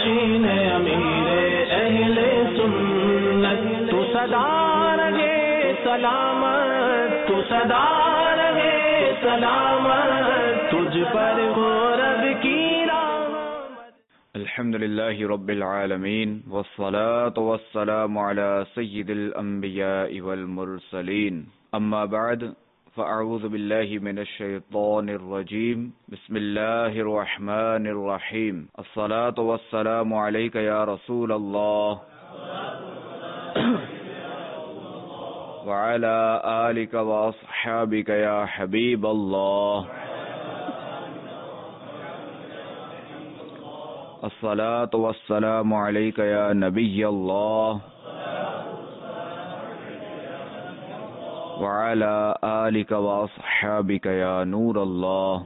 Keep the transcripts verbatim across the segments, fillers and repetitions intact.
نشین امیر اہل سنت تو صدا رہے سلامت تو صدا رہے سلامت تجھ پر ہو رب کی الحمد للہ رب العالمین والصلاة والسلام على سید الانبیاء والمرسلین اما بعد فاعوذ باللہ من الشیطان الرجیم بسم اللہ الرحمن الرحیم الصلاة والسلام علیک یا رسول اللہ وعلى آلک واصحابک یا حبیب اللہ الصلاة والسلام علیک یا نبی اللہ وعلى آلک واصحابک یا نور اللہ.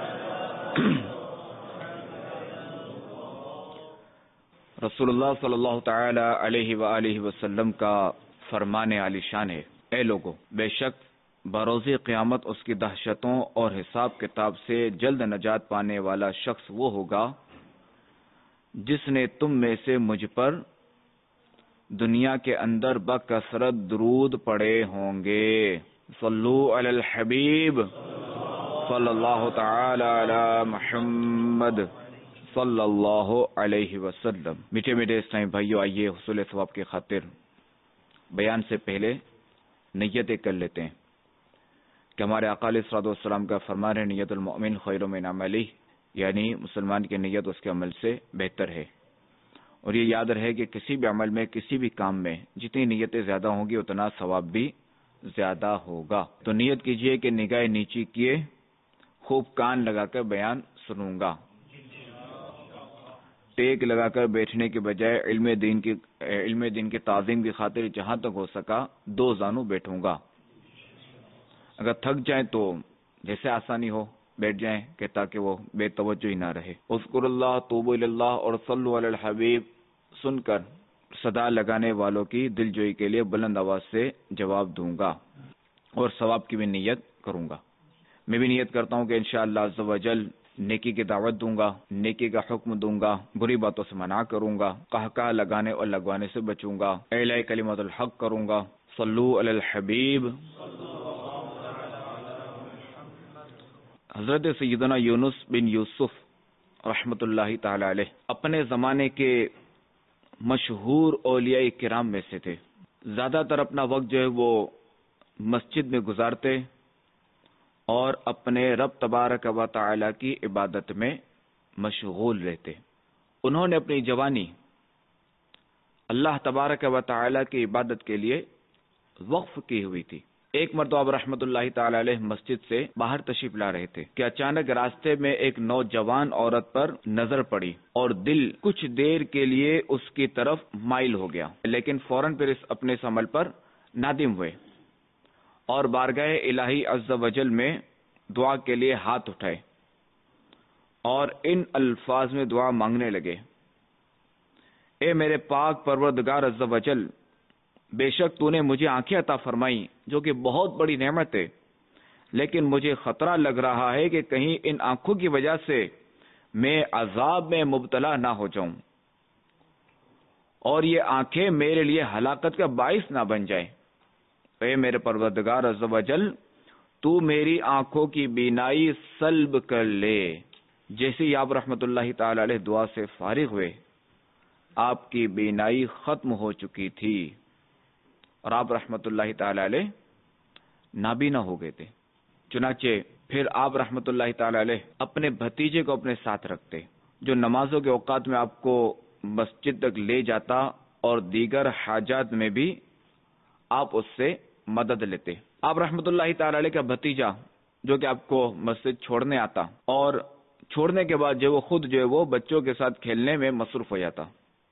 رسول اللہ صلی اللہ تعالی علیہ وآلہ وسلم کا فرمان عالی شان ہے، اے لوگو، بے شک بروز قیامت اس کی دہشتوں اور حساب کتاب سے جلد نجات پانے والا شخص وہ ہوگا جس نے تم میں سے مجھ پر دنیا کے اندر بکثرت درود پڑے ہوں گے. صلو علی الحبیب صلی اللہ تعالی علی محمد صلی اللہ علیہ وسلم. میٹھے میٹھے اسلامی بھائیو، آئیے حصول ثواب کی خاطر بیان سے پہلے نیتیں کر لیتے ہیں کہ ہمارے آقا علیہ الصلوۃ والسلام کا فرمان ہے، نیت المؤمن خیر من عملہ، یعنی مسلمان کی نیت اس کے عمل سے بہتر ہے. اور یہ یاد رہے کہ کسی بھی عمل میں، کسی بھی کام میں جتنی نیتیں زیادہ ہوں گی اتنا ثواب بھی زیادہ ہوگا. تو نیت کیجئے کہ نگاہ نیچی کیے خوب کان لگا کر بیان سنوں گا، ٹیک لگا کر بیٹھنے کے بجائے علم دین کی علم دین کی تعظیم کی خاطر جہاں تک ہو سکا دو زانو بیٹھوں گا. اگر تھک جائیں تو جیسے آسانی ہو بیٹھ جائیں کہ تاکہ وہ بے توجہ ہی نہ رہے. اذکر اللہ توبوا الی اللہ اور صلو علی الحبیب سن کر صدا لگانے والوں کی دل جوئی کے لیے بلند آواز سے جواب دوں گا اور ثواب کی بھی نیت کروں گا. میں بھی نیت کرتا ہوں کہ انشاءاللہ عز و جل نیکی کی دعوت دوں گا، نیکی کا حکم دوں گا، بری باتوں سے منع کروں گا، قہقہ لگانے اور لگوانے سے بچوں گا، اعلاء کلمت الحق کروں گا. صلو علی الحبیب. حضرت سیدنا یونس بن یوسف رحمت اللہ تعالی علیہ اپنے زمانے کے مشہور اولیاء کرام میں سے تھے. زیادہ تر اپنا وقت جو ہے وہ مسجد میں گزارتے اور اپنے رب تبارک و تعالی کی عبادت میں مشغول رہتے. انہوں نے اپنی جوانی اللہ تبارک و تعالی کی عبادت کے لیے وقف کی ہوئی تھی. ایک مرتبہ آپ رحمت اللہ تعالی علیہ مسجد سے باہر تشریف لا رہے تھے کہ اچانک راستے میں ایک نوجوان عورت پر نظر پڑی اور دل کچھ دیر کے لیے اس کی طرف مائل ہو گیا، لیکن فوراً پھر اس اپنے اس عمل پر نادم ہوئے اور بارگاہ الہی عز و جل میں دعا کے لیے ہاتھ اٹھائے اور ان الفاظ میں دعا مانگنے لگے: اے میرے پاک پروردگار عز و جل، بے شک تو نے مجھے آنکھیں عطا فرمائی جو کہ بہت بڑی نعمت ہے، لیکن مجھے خطرہ لگ رہا ہے کہ کہیں ان آنکھوں کی وجہ سے میں عذاب میں مبتلا نہ ہو جاؤں اور یہ آنکھیں میرے لیے ہلاکت کا باعث نہ بن جائیں. اے میرے پروردگار عز و جل، تو میری آنکھوں کی بینائی سلب کر لے. جیسے ہی آپ رحمت اللہ تعالی علیہ دعا سے فارغ ہوئے، آپ کی بینائی ختم ہو چکی تھی اور آپ رحمت اللہ تعالی علیہ نابینا ہو گئے تھے. چنانچہ پھر آپ رحمت اللہ تعالی علیہ اپنے بھتیجے کو اپنے ساتھ رکھتے جو نمازوں کے اوقات میں آپ کو مسجد تک لے جاتا اور دیگر حاجات میں بھی آپ اس سے مدد لیتے. آپ رحمت اللہ تعالی علیہ کا بھتیجا جو کہ آپ کو مسجد چھوڑنے آتا اور چھوڑنے کے بعد جو وہ خود جو ہے وہ بچوں کے ساتھ کھیلنے میں مصروف ہو جاتا.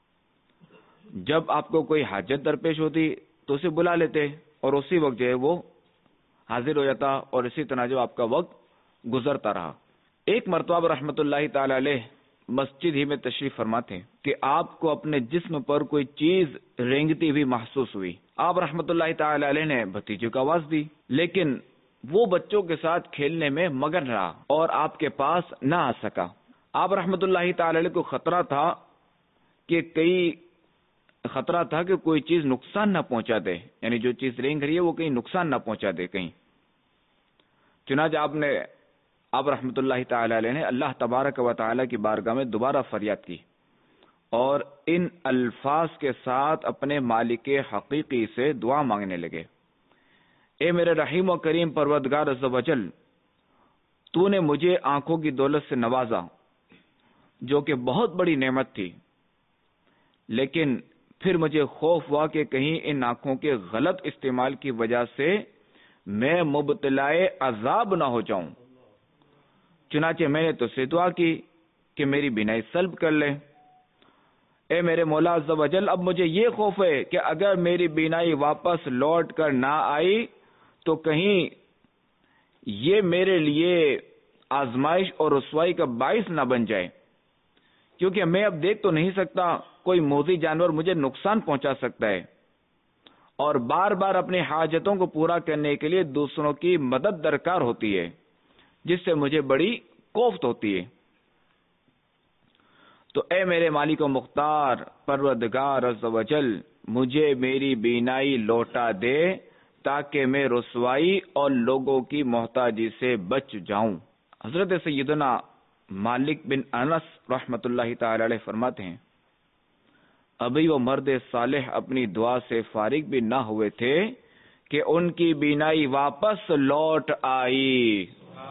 جب آپ کو کوئی حاجت درپیش ہوتی تو اسے بلا لیتے اور اسی وقت جو ہے وہ حاضر ہو جاتا اور اسی طرح جو آپ کا وقت گزرتا رہا. ایک مرتبہ رحمت اللہ تعالی علیہ مسجد ہی میں تشریف فرما تھے کہ آپ کو اپنے جسم پر کوئی چیز رینگتی ہوئی محسوس ہوئی. آپ رحمت اللہ تعالی علیہ نے بھتیجے کو آواز دی، لیکن وہ بچوں کے ساتھ کھیلنے میں مگن رہا اور آپ کے پاس نہ آ سکا. آپ رحمت اللہ تعالی علیہ کو خطرہ تھا کہ کئی خطرہ تھا کہ کوئی چیز نقصان نہ پہنچا دے، یعنی جو چیز رینگ رہی ہے وہ کہیں نقصان نہ پہنچا دے کہیں. چنانچہ آپ نے آپ رحمۃ اللہ تعالی علیہ نے اللہ تبارک و تعالی کی بارگاہ میں دوبارہ فریاد کی اور ان الفاظ کے ساتھ اپنے مالک حقیقی سے دعا مانگنے لگے. اے میرے رحیم و کریم پروردگار عز و جل، تو نے مجھے آنکھوں کی دولت سے نوازا جو کہ بہت بڑی نعمت تھی، لیکن پھر مجھے خوف ہوا کہ کہیں ان آنکھوں کے غلط استعمال کی وجہ سے میں مبتلا عذاب نہ ہو جاؤں. چنانچہ میں نے تجھ سے دعا کی کہ میری بینائی سلب کر لے. اے میرے مولا عز و جل، اب مجھے یہ خوف ہے کہ اگر میری بینائی واپس لوٹ کر نہ آئی تو کہیں یہ میرے لیے آزمائش اور رسوائی کا باعث نہ بن جائے، کیونکہ میں اب دیکھ تو نہیں سکتا، کوئی موذی جانور مجھے نقصان پہنچا سکتا ہے، اور بار بار اپنی حاجتوں کو پورا کرنے کے لیے دوسروں کی مدد درکار ہوتی ہے، جس سے مجھے بڑی کوفت ہوتی ہے. تو اے میرے مالک و مختار پروردگار عز و جل، مجھے میری بینائی لوٹا دے تاکہ میں رسوائی اور لوگوں کی محتاجی سے بچ جاؤں. حضرت سیدنا مالک بن انس رحمت اللہ تعالی علیہ فرماتے ہیں، ابھی وہ مرد صالح اپنی دعا سے فارغ بھی نہ ہوئے تھے کہ ان کی بینائی واپس لوٹ آئی،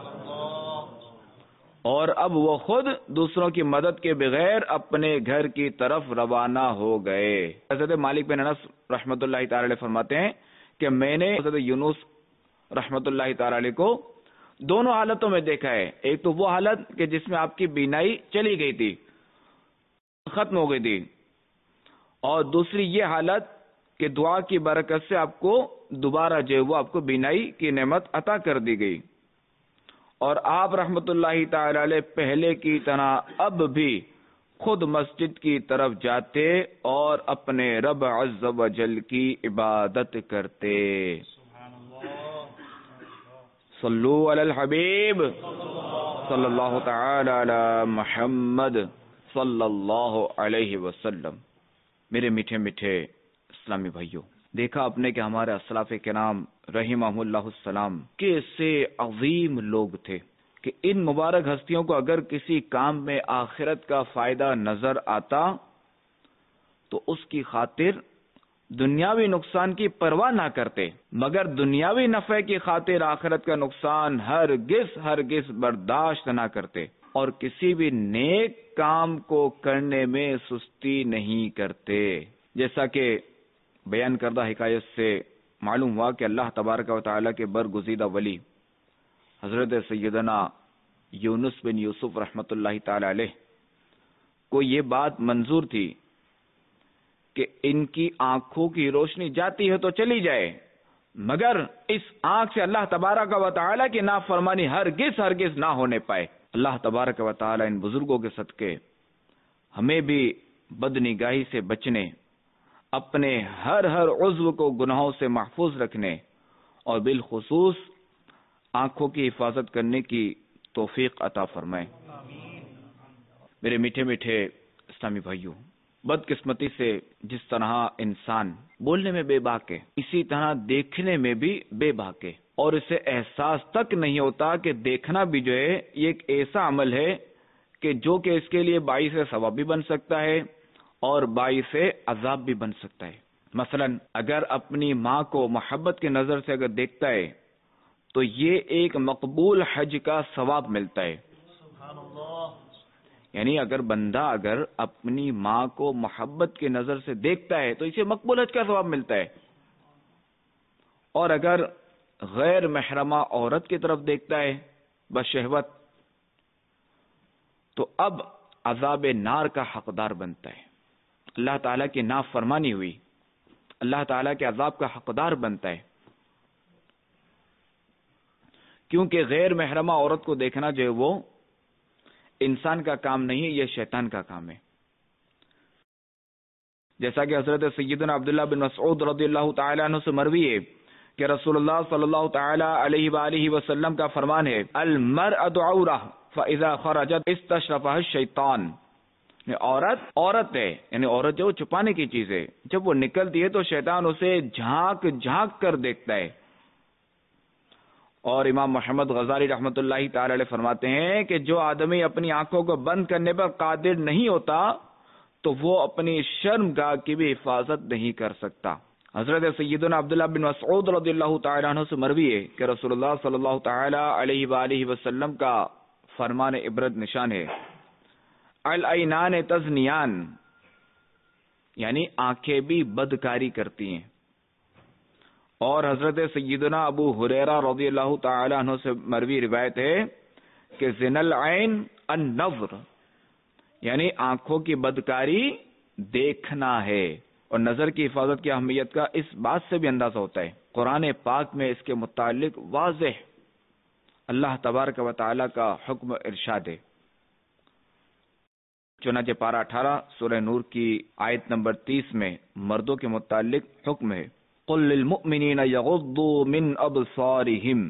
اور اب وہ خود دوسروں کی مدد کے بغیر اپنے گھر کی طرف روانہ ہو گئے. حضرت مالک بن انس رحمت اللہ تعالی علیہ فرماتے ہیں کہ میں نے حضرت یونس رحمت اللہ تعالی علیہ کو دونوں حالتوں میں دیکھا ہے. ایک تو وہ حالت کہ جس میں آپ کی بینائی چلی گئی تھی، ختم ہو گئی تھی، اور دوسری یہ حالت کہ دعا کی برکت سے آپ کو دوبارہ جو وہ آپ کو بینائی کی نعمت عطا کر دی گئی. اور آپ رحمت اللہ تعالی علیہ پہلے کی طرح اب بھی خود مسجد کی طرف جاتے اور اپنے رب عز و جل کی عبادت کرتے. صلو علی الحبیب صلی اللہ تعالی علی محمد صلی اللہ علیہ وسلم. میرے میٹھے میٹھے اسلامی بھائیوں، دیکھا آپ نے کہ ہمارے اسلاف کرام رحمہم اللہ السلام کیسے عظیم لوگ تھے کہ ان مبارک ہستیوں کو اگر کسی کام میں آخرت کا فائدہ نظر آتا تو اس کی خاطر دنیاوی نقصان کی پرواہ نہ کرتے، مگر دنیاوی نفع کی خاطر آخرت کا نقصان ہرگز ہرگز برداشت نہ کرتے، اور کسی بھی نیک کام کو کرنے میں سستی نہیں کرتے. جیسا کہ بیان کردہ حکایت سے معلوم ہوا کہ اللہ تبارک و تعالیٰ کے برگزیدہ ولی حضرت سیدنا یونس بن یوسف رحمت اللہ تعالی علیہ کو یہ بات منظور تھی کہ ان کی آنکھوں کی روشنی جاتی ہے تو چلی جائے، مگر اس آنکھ سے اللہ تبارک و تعالیٰ کی نافرمانی ہرگز ہرگز نہ ہونے پائے. اللہ تبارک و تعالیٰ ان بزرگوں کے صدقے ہمیں بھی بدنگاہی سے بچنے، اپنے ہر ہر عضو کو گناہوں سے محفوظ رکھنے اور بالخصوص آنکھوں کی حفاظت کرنے کی توفیق عطا فرمائے. میرے میٹھے میٹھے اسلامی بھائیوں، بدقسمتی سے جس طرح انسان بولنے میں بے باک ہے، اسی طرح دیکھنے میں بھی بے باک ہے، اور اسے احساس تک نہیں ہوتا کہ دیکھنا بھی جو ہے یہ ایک ایسا عمل ہے کہ جو کہ اس کے لیے باعث ثواب بھی بن سکتا ہے اور باعث عذاب بھی بن سکتا ہے. مثلا اگر اپنی ماں کو محبت کی نظر سے اگر دیکھتا ہے تو یہ ایک مقبول حج کا ثواب ملتا ہے. یعنی اگر بندہ اگر اپنی ماں کو محبت کی نظر سے دیکھتا ہے تو اسے مقبول حج کا ثواب ملتا ہے، اور اگر غیر محرمہ عورت کی طرف دیکھتا ہے بشہوت تو اب عذاب نار کا حقدار بنتا ہے. اللہ تعالیٰ کی نافرمانی ہوئی، اللہ تعالیٰ کے عذاب کا حقدار بنتا ہے، کیونکہ غیر محرمہ عورت کو دیکھنا جو ہے وہ انسان کا کام نہیں ہے، یہ شیطان کا کام ہے. جیسا کہ حضرت سیدنا عبداللہ بن مسعود رضی اللہ تعالی عنہ سے مروی ہے کہ رسول اللہ صلی اللہ تعالی علیہ وآلہ وسلم کا فرمان ہے، المرأة عورہ فاذا خرجت استشرفها الشیطان. عورت عورت ہے، یعنی عورت جو چھپانے کی چیز ہے، جب وہ نکلتی ہے تو شیطان اسے جھانک جھانک کر دیکھتا ہے. اور امام محمد غزالی رحمۃ اللہ تعالی علیہ فرماتے ہیں کہ جو آدمی اپنی آنکھوں کو بند کرنے پر قادر نہیں ہوتا تو وہ اپنی شرمگاہ کی بھی حفاظت نہیں کر سکتا. حضرت سیدنا عبداللہ بن مسعود رضی اللہ تعالی عنہ سے مروی ہے کہ رسول اللہ صلی اللہ تعالی علیہ وآلہ وسلم کا فرمان عبرت نشان ہے، العینان تزنیان، یعنی آنکھیں بھی بدکاری کرتی ہیں. اور حضرت سیدنا ابو ہریرہ رضی اللہ تعالی عنہ سے مروی روایت ہے کہ زنا العین النظر، یعنی آنکھوں کی بدکاری دیکھنا ہے. اور نظر کی حفاظت کی اہمیت کا اس بات سے بھی اندازہ ہوتا ہے، قرآن پاک میں اس کے متعلق واضح اللہ تبارک و تعالی کا حکم ارشاد ہے. چنانچہ پارہ اٹھارہ سورہ نور کی آیت نمبر تیس میں مردوں کے متعلق حکم ہے، قل للمؤمنین یغضوا من ابصارہم.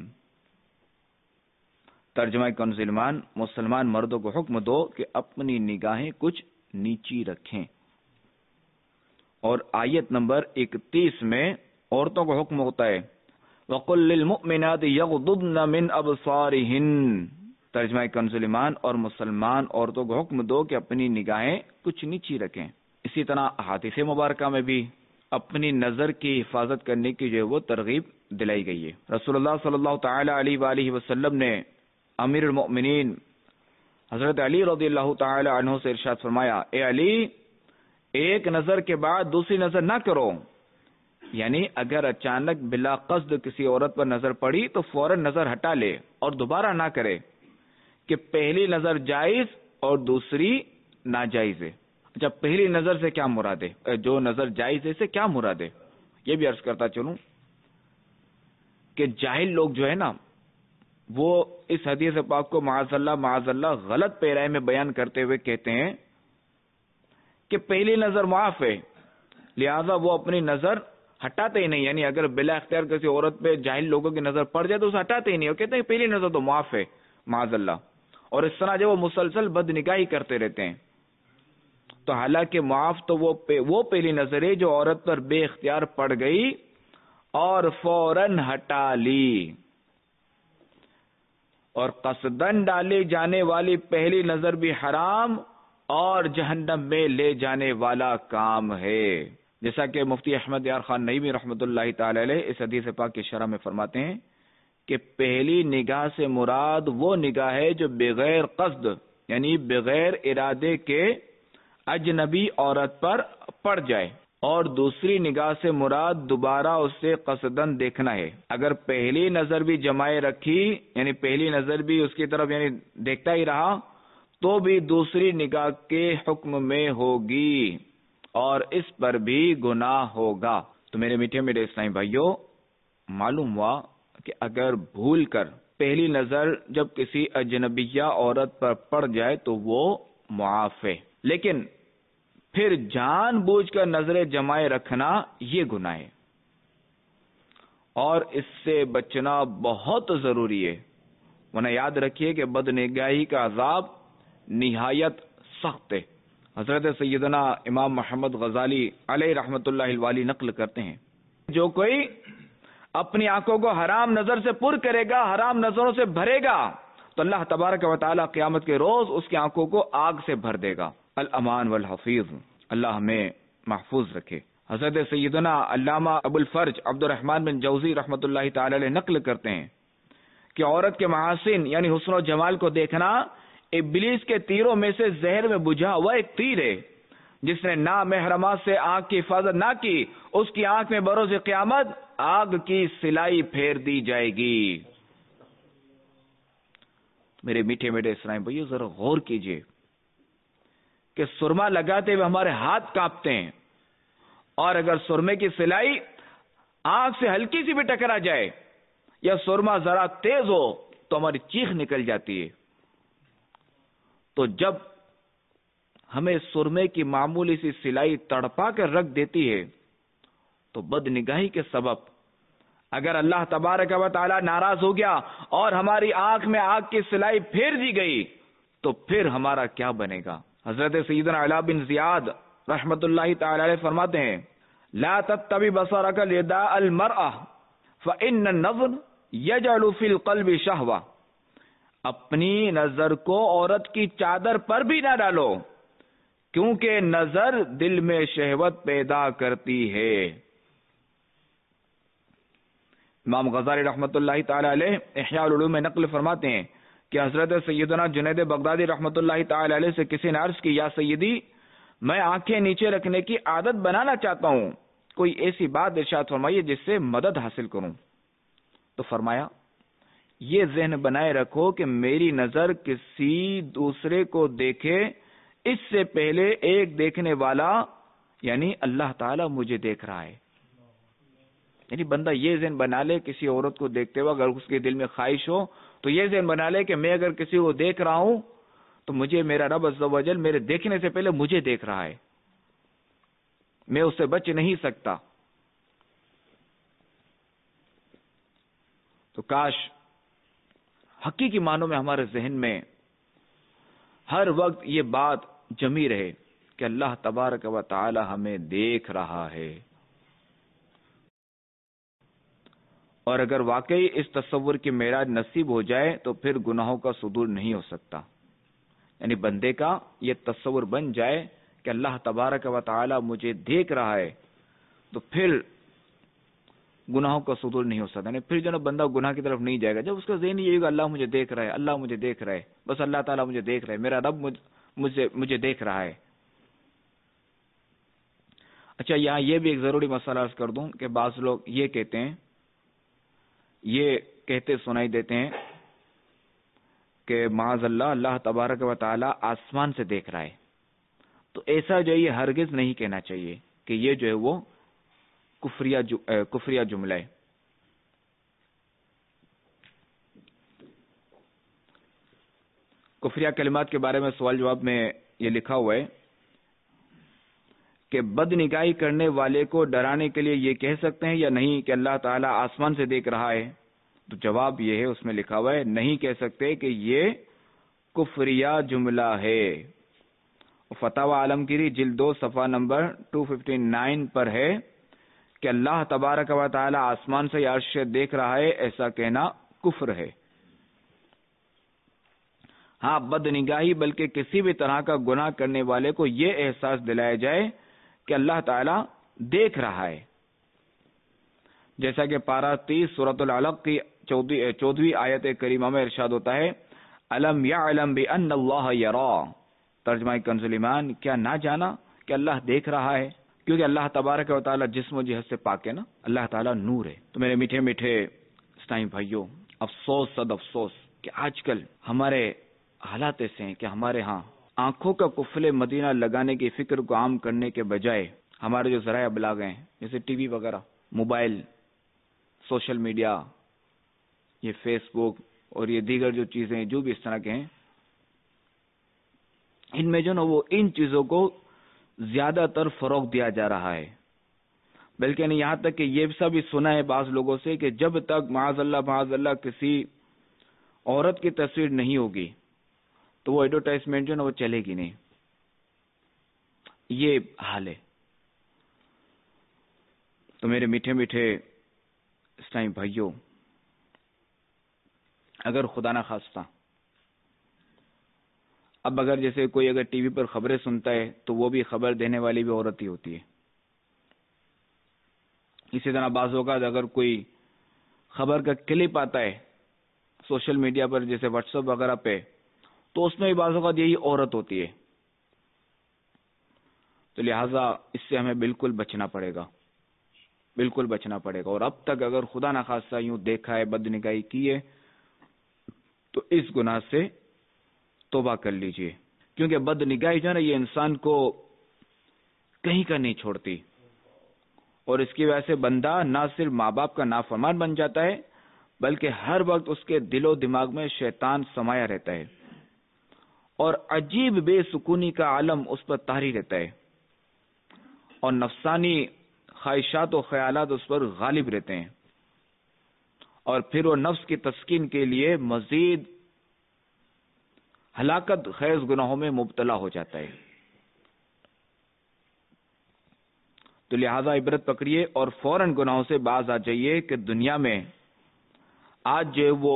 ترجمہ کنز ایمان، مسلمان مردوں کو حکم دو کہ اپنی نگاہیں کچھ نیچی رکھیں. اور آیت نمبر اکتیس میں عورتوں کو حکم ہوتا ہے، وقل للمؤمنات یغضضن من ابصارہن. ترجمہ کنز ایمان، اور مسلمان عورتوں کو حکم دو کہ اپنی نگاہیں کچھ نیچی رکھیں. اسی طرح احادیث مبارکہ میں بھی اپنی نظر کی حفاظت کرنے کی جو ہے وہ ترغیب دلائی گئی ہے. رسول اللہ صلی اللہ تعالی علیہ وآلہ وسلم نے امیر المؤمنین حضرت علی رضی اللہ تعالی عنہ سے ارشاد فرمایا، اے علی، ایک نظر کے بعد دوسری نظر نہ کرو. یعنی اگر اچانک بلا قصد کسی عورت پر نظر پڑی تو فوراً نظر ہٹا لے اور دوبارہ نہ کرے، کہ پہلی نظر جائز اور دوسری ناجائز ہے. اچھا، پہلی نظر سے کیا مراد ہے؟ جو نظر جائز ہے سے کیا مراد ہے؟ یہ بھی عرض کرتا چلوں کہ جاہل لوگ جو ہے نا، وہ اس حدیث پاک کو معاذ اللہ معاذ اللہ غلط پیرائے میں بیان کرتے ہوئے کہتے ہیں کہ پہلی نظر معاف ہے، لہذا وہ اپنی نظر ہٹاتے ہی نہیں. یعنی اگر بلا اختیار کسی عورت پہ جاہل لوگوں کی نظر پڑ جائے تو اسے ہٹاتے ہی نہیں، وہ کہتے ہیں پہلی نظر تو معاف ہے معاذ اللہ. اور اس طرح جو وہ مسلسل بد نگاہی کرتے رہتے ہیں. تو حالانکہ معاف تو وہ پہ وہ پہلی نظر ہے جو عورت پر بے اختیار پڑ گئی اور فوراً ہٹا لی. اور قصدن ڈالی جانے والی پہلی نظر بھی حرام اور جہنم میں لے جانے والا کام ہے. جیسا کہ مفتی احمد یار خان نعیمی رحمۃ اللہ تعالی علیہ اس حدیث پاک کی شرح میں فرماتے ہیں کہ پہلی نگاہ سے مراد وہ نگاہ ہے جو بغیر قصد، یعنی بغیر ارادے کے اجنبی عورت پر پڑ جائے. اور دوسری نگاہ سے مراد دوبارہ اسے قصدن دیکھنا ہے. اگر پہلی نظر بھی جمائے رکھی، یعنی پہلی نظر بھی اس کی طرف یعنی دیکھتا ہی رہا، تو بھی دوسری نگاہ کے حکم میں ہوگی اور اس پر بھی گناہ ہوگا. تو میرے میٹھے میرے اسلامی بھائیوں، معلوم ہوا کہ اگر بھول کر پہلی نظر جب کسی اجنبیہ عورت پر پڑ جائے تو وہ معاف ہے، لیکن پھر جان بوجھ کر نظریں جمائے رکھنا یہ گناہ ہے اور اس سے بچنا بہت ضروری ہے. ورنہ یاد رکھیے کہ بد نگاہی کا عذاب نہایت سخت ہے. حضرت سیدنا امام محمد غزالی علیہ رحمت اللہ الوالی نقل کرتے ہیں، جو کوئی اپنی آنکھوں کو حرام نظر سے پر کرے گا، حرام نظروں سے بھرے گا، تو اللہ تبارک و تعالی قیامت کے روز اس کی آنکھوں کو آگ سے بھر دے گا. الامان والحفیظ، اللہ ہمیں محفوظ رکھے. حضرت سیدنا علامہ ابو الفرج عبد الرحمن بن جوزی رحمۃ اللہ تعالی علیہ نقل کرتے ہیں کہ عورت کے محاسن یعنی حسن و جمال کو دیکھنا ابلیس کے تیروں میں سے زہر میں بجھا ہوا ایک تیر ہے. جس نے نامحرمات سے آنکھ کی حفاظت نہ کی، اس کی آنکھ میں بروز قیامت آگ کی سلائی پھیر دی جائے گی. میرے میٹھے میٹھے اسلامی بھائیو، ذرا غور کیجئے کہ سرما لگاتے ہوئے ہمارے ہاتھ کانپتے ہیں، اور اگر سرمے کی سلائی آنکھ سے ہلکی سی بھی ٹکرا جائے یا سرما ذرا تیز ہو تو ہماری چیخ نکل جاتی ہے. تو جب ہمیں سرمے کی معمولی سی سلائی تڑپا کر رکھ دیتی ہے تو بد نگاہی کے سبب اگر اللہ تبارک و تعالی ناراض ہو گیا اور ہماری آنکھ میں آگ کی سلائی پھیر دی گئی تو پھر ہمارا کیا بنے گا؟ حضرت سیدنا علاء بن زیاد رحمت اللہ تعالی علیہ فرماتے ہیں لا تتبع بصرك لداء المرأة فإن النظر يجعل في القلب شهوة، اپنی نظر کو عورت کی چادر پر بھی نہ ڈالو کیونکہ نظر دل میں شہوت پیدا کرتی ہے۔ امام غزالی رحمت اللہ تعالی علیہ احیاء العلوم میں نقل فرماتے ہیں کہ حضرت سیدنا جنید بغدادی رحمت اللہ تعالی علیہ سے کسی نے عرض کی یا سیدی میں آنکھیں نیچے رکھنے کی عادت بنانا چاہتا ہوں، کوئی ایسی بات ارشاد فرمائیے جس سے مدد حاصل کروں۔ تو فرمایا یہ ذہن بنائے رکھو کہ میری نظر کسی دوسرے کو دیکھے اس سے پہلے ایک دیکھنے والا یعنی اللہ تعالیٰ مجھے دیکھ رہا ہے۔ یعنی بندہ یہ ذہن بنا لے کسی عورت کو دیکھتے ہوئے اگر اس کے دل میں خواہش ہو تو یہ ذہن بنا لے کہ میں اگر کسی کو دیکھ رہا ہوں تو مجھے میرا رب عز و جل میرے دیکھنے سے پہلے مجھے دیکھ رہا ہے، میں اس سے بچ نہیں سکتا۔ تو کاش حقیقی معنوں میں ہمارے ذہن میں ہر وقت یہ بات جمی رہے کہ اللہ تبارک و تعالی ہمیں دیکھ رہا ہے، اور اگر واقعی اس تصور کی معراج نصیب ہو جائے تو پھر گناہوں کا صدور نہیں ہو سکتا۔ یعنی بندے کا یہ تصور بن جائے کہ اللہ تبارک و تعالی مجھے دیکھ رہا ہے تو پھر گناہوں کا صدور نہیں ہو سکتا۔ یعنی پھر جو نا بندہ گناہ کی طرف نہیں جائے گا، جب اس کا ذہن یہ ہوگا اللہ مجھے دیکھ رہا ہے، اللہ مجھے دیکھ رہا ہے، بس اللہ تعالیٰ مجھے دیکھ رہا ہے، میرا رب مجھے مجھے دیکھ رہا ہے۔ اچھا یہاں یہ بھی ایک ضروری مسئلہ عرض کر دوں کہ بعض لوگ یہ کہتے ہیں یہ کہتے سنائی دیتے ہیں کہ معاذ اللہ اللہ تبارک و تعالی آسمان سے دیکھ رہا ہے، تو ایسا جو ہے یہ ہرگز نہیں کہنا چاہیے کہ یہ جو ہے وہ کفریہ جملہ ہے۔ کفریہ کلمات کے بارے میں سوال جواب میں یہ لکھا ہوا ہے کہ بد نگاہی کرنے والے کو ڈرانے کے لیے یہ کہہ سکتے ہیں یا نہیں کہ اللہ تعالیٰ آسمان سے دیکھ رہا ہے؟ تو جواب یہ ہے، اس میں لکھا ہوا ہے نہیں کہہ سکتے کہ یہ کفریہ جملہ ہے۔ فتاوی عالمگیری جلد دو صفحہ نمبر دو سو اناسی پر ہے کہ اللہ تبارک و تعالی آسمان سے عرش دیکھ رہا ہے، ایسا کہنا کفر ہے۔ ہاں بد نگاہی بلکہ کسی بھی طرح کا گناہ کرنے والے کو یہ احساس دلایا جائے کہ اللہ تعالی دیکھ رہا ہے، جیسا کہ پارہ تیس سورۃ العلق کی چودہویں آیت کریمہ میں ارشاد ہوتا ہے الم یعلم بان اللہ یرا، ترجمہ کنز ایمان کیا نہ جانا کہ اللہ دیکھ رہا ہے؟ کیونکہ اللہ تبارک و تعالی جسم و جہت سے پاک ہے نا، اللہ تعالی نور ہے۔ تو میرے میٹھے میٹھے اسلامی بھائیوں، افسوس صد افسوس کہ آج کل ہمارے حالات ایسے ہیں کہ ہمارے ہاں آنکھوں کا قفل مدینہ لگانے کی فکر کو عام کرنے کے بجائے ہمارے جو ذرائع ابلاغ ہیں جیسے ٹی وی وغیرہ، موبائل، سوشل میڈیا، یہ فیس بک اور یہ دیگر جو چیزیں جو بھی اس طرح کے ہیں، ان میں جو نا وہ ان چیزوں کو زیادہ تر فروغ دیا جا رہا ہے۔ بلکہ نہیں، یہاں تک کہ یہ سب بھی سنا ہے بعض لوگوں سے کہ جب تک معاذ اللہ معاذ اللہ کسی عورت کی تصویر نہیں ہوگی تو وہ ایڈورٹائزمنٹ جو نا وہ چلے گی نہیں۔ یہ حال ہے۔ تو میرے میٹھے میٹھے اسلامی بھائیوں، اگر خدا نہ خواستہ اب اگر جیسے کوئی اگر ٹی وی پر خبریں سنتا ہے تو وہ بھی خبر دینے والی بھی عورت ہی ہوتی ہے۔ اسی طرح بعض اوقات اگر کوئی خبر کا کلپ آتا ہے سوشل میڈیا پر جیسے واٹس ایپ وغیرہ پہ، تو اس میں بھی بعض اوقات یہی عورت ہوتی ہے۔ تو لہٰذا اس سے ہمیں بالکل بچنا پڑے گا، بالکل بچنا پڑے گا۔ اور اب تک اگر خدا نہ خواستہ یوں دیکھا ہے، بد نگاہی کی ہے، تو اس گناہ سے توبہ کر لیجئے، کیونکہ بد نگاہی جو ہے نا یہ انسان کو کہیں کا نہیں چھوڑتی، اور اس کی وجہ سے بندہ نہ صرف ماں باپ کا نافرمان بن جاتا ہے بلکہ ہر وقت اس کے دل و دماغ میں شیطان سمایا رہتا ہے، اور عجیب بے سکونی کا عالم اس پر طاری رہتا ہے، اور نفسانی خواہشات و خیالات اس پر غالب رہتے ہیں، اور پھر وہ نفس کی تسکین کے لیے مزید ہلاکت خیز گناہوں میں مبتلا ہو جاتا ہے. تو لہذا عبرت پکڑیے اور فوراً گناہوں سے باز آ جائیے کہ دنیا میں آج جو وہ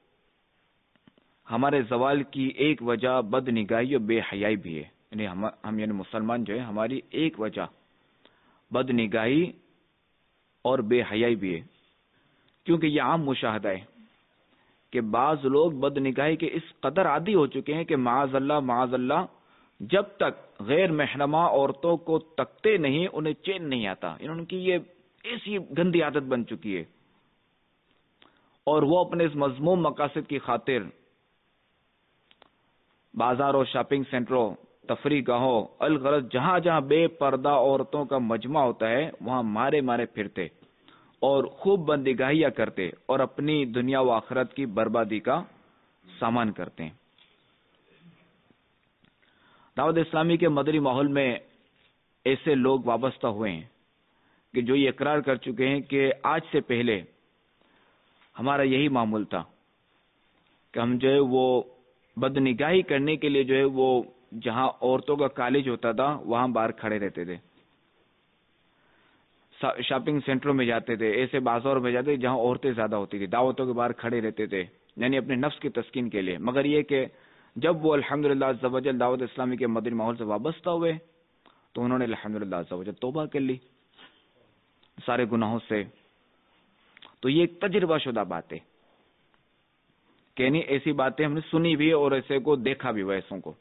ہمارے زوال کی ایک وجہ بد نگاہی اور بے حیائی بھی ہے. یعنی ہم ہم یعنی مسلمان جو ہے ہماری ایک وجہ بد نگاہی اور بے حیائی بھی ہے. کیونکہ یہ عام مشاہدہ ہے کہ بعض لوگ بد نگاہی کے اس قدر عادی ہو چکے ہیں کہ معاذ اللہ معاذ اللہ جب تک غیر محرمہ عورتوں کو تکتے نہیں انہیں چین نہیں آتا. ان کی یہ ایسی گندی عادت بن چکی ہے اور وہ اپنے اس مذموم مقاصد کی خاطر بازاروں، شاپنگ سینٹروں، تفریح گاہوں، الغرض جہاں جہاں بے پردہ عورتوں کا مجمع ہوتا ہے وہاں مارے مارے پھرتے اور خوب بندگاہیاں کرتے اور اپنی دنیا و آخرت کی بربادی کا سامان کرتے ہیں. دعوت اسلامی کے مدری ماحول میں ایسے لوگ وابستہ ہوئے ہیں کہ جو یہ اقرار کر چکے ہیں کہ آج سے پہلے ہمارا یہی معمول تھا کہ ہم جو ہے وہ بدنگاہی کرنے کے لیے جو ہے وہ جہاں عورتوں کا کالج ہوتا تھا وہاں باہر کھڑے رہتے تھے، شاپنگ سینٹروں میں جاتے تھے، ایسے بازاروں میں جاتے تھے جہاں عورتیں زیادہ ہوتی تھی، دعوتوں کے باہر کھڑے رہتے تھے، یعنی اپنے نفس کی تسکین کے لیے. مگر یہ کہ جب وہ الحمدللہ عز و جل دعوت اسلامی کے مدنی ماحول سے وابستہ ہوئے تو انہوں نے الحمدللہ عز و جل توبہ کر لی سارے گناہوں سے. تو یہ ایک تجربہ شدہ بات ہے کہ نہیں ایسی باتیں ہم نے سنی بھی اور ایسے کو دیکھا بھی ویسوں کو.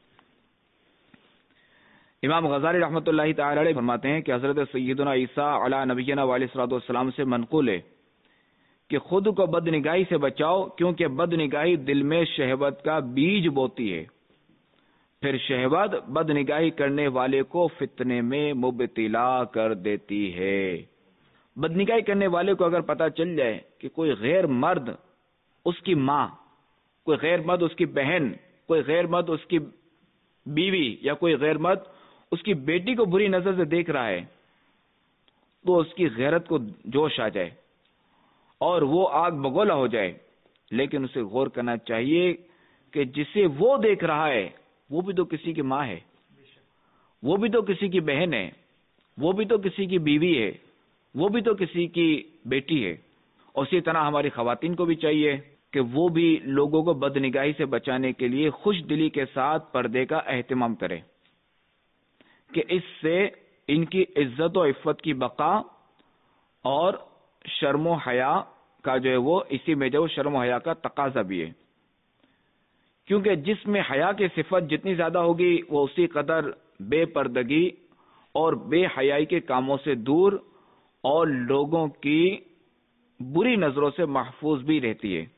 امام غزالی رحمۃ اللہ تعالی علیہ فرماتے ہیں کہ حضرت سیدنا عیسیٰ علی نبینا علیہ الصلوۃ والسلام سے منقول ہے کہ خود کو بد نگاہی سے بچاؤ کیونکہ بد نگاہی دل میں شہوت کا بیج بوتی ہے، پھر شہوت بد نگاہی کرنے والے کو فتنے میں مبتلا کر دیتی ہے. بد نگاہی کرنے والے کو اگر پتہ چل جائے کہ کوئی غیر مرد اس کی ماں، کوئی غیر مرد اس کی بہن، کوئی غیر مرد اس کی بیوی یا کوئی غیر مرد اس کی بیٹی کو بری نظر سے دیکھ رہا ہے تو اس کی غیرت کو جوش آ جائے اور وہ آگ بگولا ہو جائے. لیکن اسے غور کرنا چاہیے کہ جسے وہ دیکھ رہا ہے وہ بھی تو کسی کی ماں ہے، وہ بھی تو کسی کی بہن ہے، وہ بھی تو کسی کی بیوی ہے، وہ بھی تو کسی کی بیٹی ہے. اور اسی طرح ہماری خواتین کو بھی چاہیے کہ وہ بھی لوگوں کو بد نگاہی سے بچانے کے لیے خوش دلی کے ساتھ پردے کا اہتمام کرے کہ اس سے ان کی عزت و عفت کی بقا اور شرم و حیا کا جو ہے وہ اسی میں جو شرم و حیا کا تقاضا بھی ہے. کیونکہ جس میں حیا کی صفت جتنی زیادہ ہوگی وہ اسی قدر بے پردگی اور بے حیائی کے کاموں سے دور اور لوگوں کی بری نظروں سے محفوظ بھی رہتی ہے.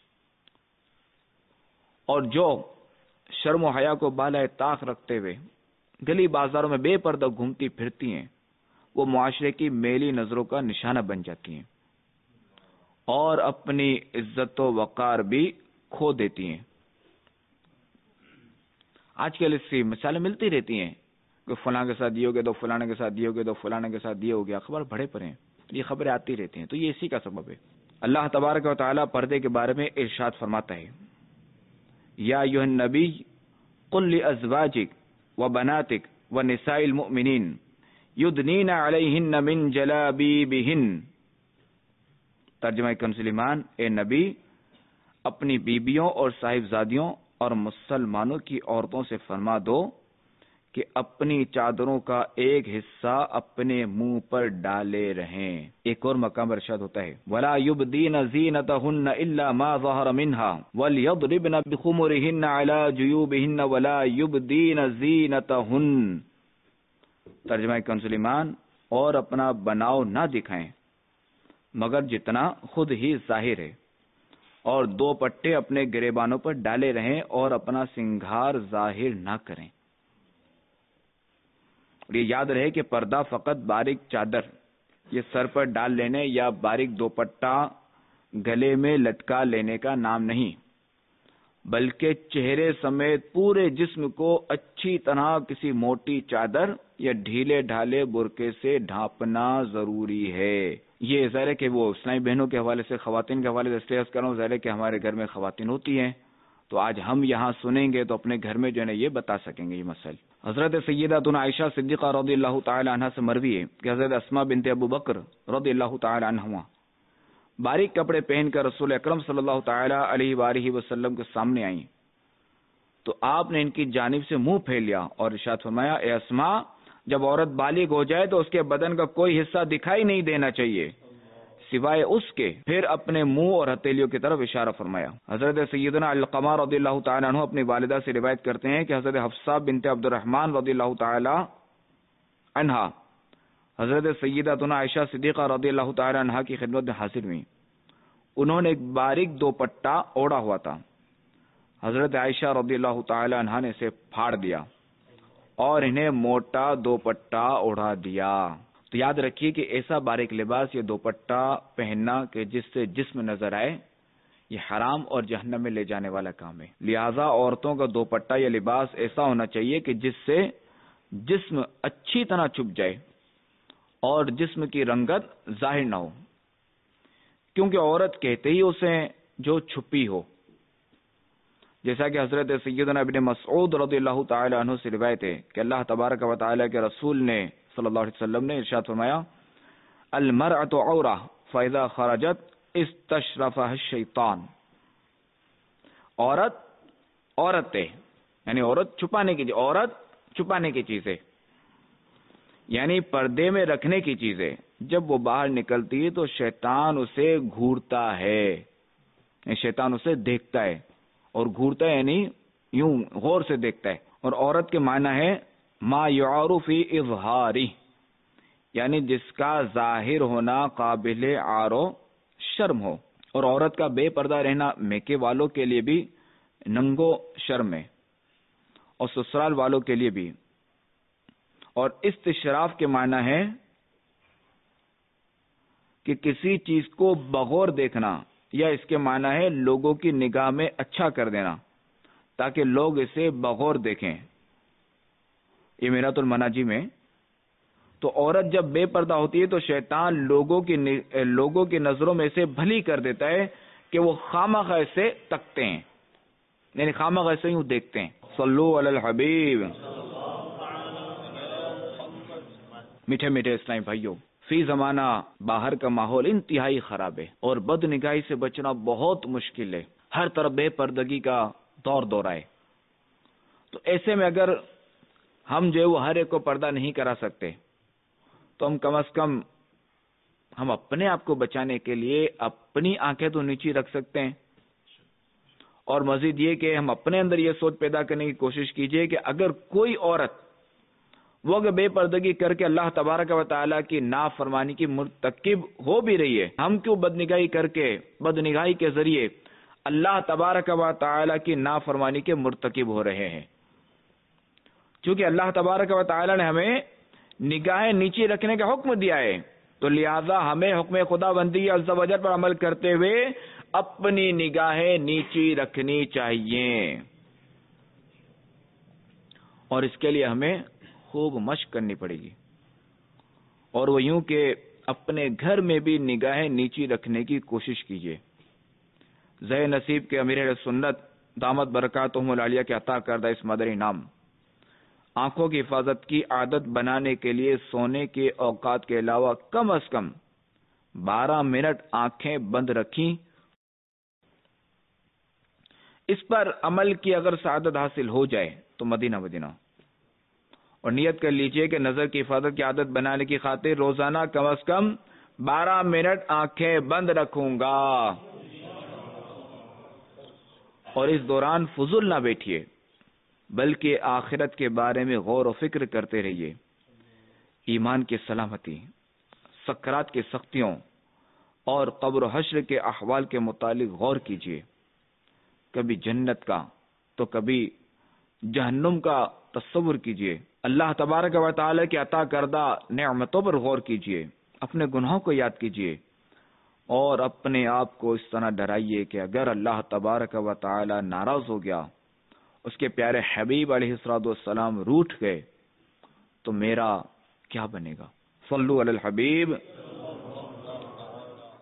اور جو شرم و حیا کو بالائے طاق رکھتے ہوئے گلی بازاروں میں بے پردہ گھومتی پھرتی ہیں وہ معاشرے کی میلی نظروں کا نشانہ بن جاتی ہیں اور اپنی عزت و وقار بھی کھو دیتی ہیں. آج کل اس کی مثالیں ملتی رہتی ہیں کہ فلاں کے ساتھ یہ ہو گیا تو فلاں کے ساتھ یہ ہو گیا تو فلاں کے ساتھ یہ ہو گیا، خبر بڑے پڑے ہیں، یہ خبریں آتی رہتی ہیں. تو یہ اسی کا سبب ہے. اللہ تبارک و تعالی پردے کے بارے میں ارشاد فرماتا ہے یا ایھا النبی قل لازواجک وبناتک ونساء المؤمنین یدنین علیہن من جلابیبہن. ترجمہ کنز ایمان، اے نبی اپنی بیبیوں اور صاحبزادیوں اور مسلمانوں کی عورتوں سے فرما دو کہ اپنی چادروں کا ایک حصہ اپنے منہ پر ڈالے رہیں. ایک اور مقام پر ارشاد ہوتا ہے وَلَا يُبْدِينَ زِينَتَهُنَّ إِلَّا مَا ظَهَرَ مِنْهَا وَلْيَضْرِبْنَ بِخُمُرِهِنَّ عَلَى جُيُوبِهِنَّ وَلَا يُبْدِينَ زِينَتَهُنَّ. ترجمہ کنز ایمان، اور اپنا بناؤ نہ دکھائیں مگر جتنا خود ہی ظاہر ہے، اور دو پٹے اپنے گریبانوں پر ڈالے رہیں اور اپنا سنگھار ظاہر نہ کریں. اور یہ یاد رہے کہ پردہ فقط باریک چادر یہ سر پر ڈال لینے یا باریک دوپٹہ گلے میں لٹکا لینے کا نام نہیں، بلکہ چہرے سمیت پورے جسم کو اچھی طرح کسی موٹی چادر یا ڈھیلے ڈھالے برقعے سے ڈھانپنا ضروری ہے. یہ ظاہر ہے کہ وہ اسلامی بہنوں کے حوالے سے خواتین کے حوالے سے اسٹیس کر رہا ہوں، ظاہر ہے کہ ہمارے گھر میں خواتین ہوتی ہیں تو آج ہم یہاں سنیں گے تو اپنے گھر میں جو ہے نا یہ بتا سکیں گے یہ مسئلہ. حضرت سیدہ عائشہ صدیقہ رضی اللہ تعالی عنہا سے مروی ہے کہ حضرت اسماء بنت ابو بکر رضی اللہ تعالی عنہما باریک کپڑے پہن کر رسول اکرم صلی اللہ تعالی علیہ وآلہ وسلم کے سامنے آئیں تو آپ نے ان کی جانب سے منہ پھیر لیا اور ارشاد فرمایا اے اسماء جب عورت بالغ ہو جائے تو اس کے بدن کا کوئی حصہ دکھائی نہیں دینا چاہیے سوائے اس کے. پھر اپنے منہ اور ہتھیلیوں کی طرف اشارہ فرمایا. حضرت سیدنا القمہ رضی اللہ تعالیٰ عنہ اپنی والدہ سے روایت کرتے ہیں کہ حضرت حفصہ بنت عبد الرحمن رضی اللہ تعالی عنہا حضرت سیدتنا عائشہ صدیقہ رضی اللہ تعالی عنہا کی خدمت میں حاضر ہوئی. انہوں نے ایک باریک دوپٹہ اوڑھا ہوا تھا. حضرت عائشہ رضی اللہ تعالی عنہا نے اسے پھاڑ دیا اور انہیں موٹا دوپٹہ اوڑھا دیا. تو یاد رکھیے کہ ایسا باریک لباس یہ دوپٹہ پہننا کہ جس سے جسم نظر آئے یہ حرام اور جہنم میں لے جانے والا کام ہے. لہذا عورتوں کا دوپٹہ یا لباس ایسا ہونا چاہیے کہ جس سے جسم اچھی طرح چھپ جائے اور جسم کی رنگت ظاہر نہ ہو, کیونکہ عورت کہتے ہی اسے جو چھپی ہو. جیسا کہ حضرت سیدنا ابن مسعود رضی اللہ تعالی عنہ سے روایت ہے کہ اللہ تبارک و تعالی کے رسول نے صلی اللہ علیہ وسلم نے ارشاد فرمایا المرأة عورہ فاذا خرجت استشرفها الشیطان. عورت عورت ہے یعنی عورت چھپانے کی عورت چھپانے کی چیز ہے یعنی پردے میں رکھنے کی چیز ہے. جب وہ باہر نکلتی ہے تو شیطان اسے گھورتا ہے, شیطان اسے دیکھتا ہے اور گھورتا ہے یعنی یوں غور سے دیکھتا ہے. اور عورت کے معنی ہے ما یعرف فی اظہاری یعنی جس کا ظاہر ہونا قابل عار و شرم ہو. اور عورت کا بے پردہ رہنا میکے والوں کے لیے بھی ننگو شرم ہے اور سسرال والوں کے لیے بھی. اور استشراف کے معنی ہے کہ کسی چیز کو بغور دیکھنا یا اس کے معنی ہے لوگوں کی نگاہ میں اچھا کر دینا تاکہ لوگ اسے بغور دیکھیں. یہ میرات المناجی میں تو عورت جب بے پردہ ہوتی ہے تو شیطان لوگوں کی لوگوں کی نظروں میں اسے بھلی کر دیتا ہے کہ وہ خامخواہ سے تکتے ہیں یعنی خامخواہ سے یوں دیکھتے ہیں. صلو علی الحبیب. میٹھے میٹھے اسلامی بھائیوں, فی زمانہ باہر کا ماحول انتہائی خراب ہے اور بد نگاہی سے بچنا بہت مشکل ہے. ہر طرف بے پردگی کا دور دورہ ہے. تو ایسے میں اگر ہم جو ہے وہ ہر ایک کو پردہ نہیں کرا سکتے تو ہم کم از کم ہم اپنے آپ کو بچانے کے لیے اپنی آنکھیں تو نیچی رکھ سکتے ہیں. اور مزید یہ کہ ہم اپنے اندر یہ سوچ پیدا کرنے کی کوشش کیجئے کہ اگر کوئی عورت وہ اگر بے پردگی کر کے اللہ تبارک و تعالیٰ کی نافرمانی کی مرتکب ہو بھی رہی ہے, ہم کیوں بدنگاہی کر کے بدنگاہی کے ذریعے اللہ تبارک و تعالیٰ کی نافرمانی کے مرتکب ہو رہے ہیں. چونکہ اللہ تبارک و تعالیٰ نے ہمیں نگاہیں نیچی رکھنے کا حکم دیا ہے تو لہذا ہمیں حکم خدا بندی عز و جل پر عمل کرتے ہوئے اپنی نگاہیں نیچی رکھنی چاہیے. اور اس کے لیے ہمیں خوب مشق کرنی پڑے گی اور وہ یوں کہ اپنے گھر میں بھی نگاہیں نیچی رکھنے کی کوشش کیجیے. زہ نصیب کے امیر اہل سنت دامت برکاتہم العالیہ کے عطا کردہ اس مدری نام آنکھوں کی حفاظت کی عادت بنانے کے لیے سونے کے اوقات کے علاوہ کم از کم بارہ منٹ آنکھیں بند رکھیں. اس پر عمل کی اگر سعادت حاصل ہو جائے تو مدینہ مدینہ. اور نیت کر لیجئے کہ نظر کی حفاظت کی عادت بنانے کی خاطر روزانہ کم از کم بارہ منٹ آنکھیں بند رکھوں گا. اور اس دوران فضول نہ بیٹھیے بلکہ آخرت کے بارے میں غور و فکر کرتے رہیے. ایمان کی سلامتی, سکرات کی سختیوں اور قبر و حشر کے احوال کے متعلق غور کیجیے. کبھی جنت کا تو کبھی جہنم کا تصور کیجیے. اللہ تبارک و تعالی کی عطا کردہ نعمتوں پر غور کیجیے. اپنے گناہوں کو یاد کیجیے اور اپنے آپ کو اس طرح ڈرائیے کہ اگر اللہ تبارک و تعالی ناراض ہو گیا, اس کے پیارے حبیب علیہ الصلوۃ والسلام روٹھ گئے تو میرا کیا بنے گا. صلو علی الحبیب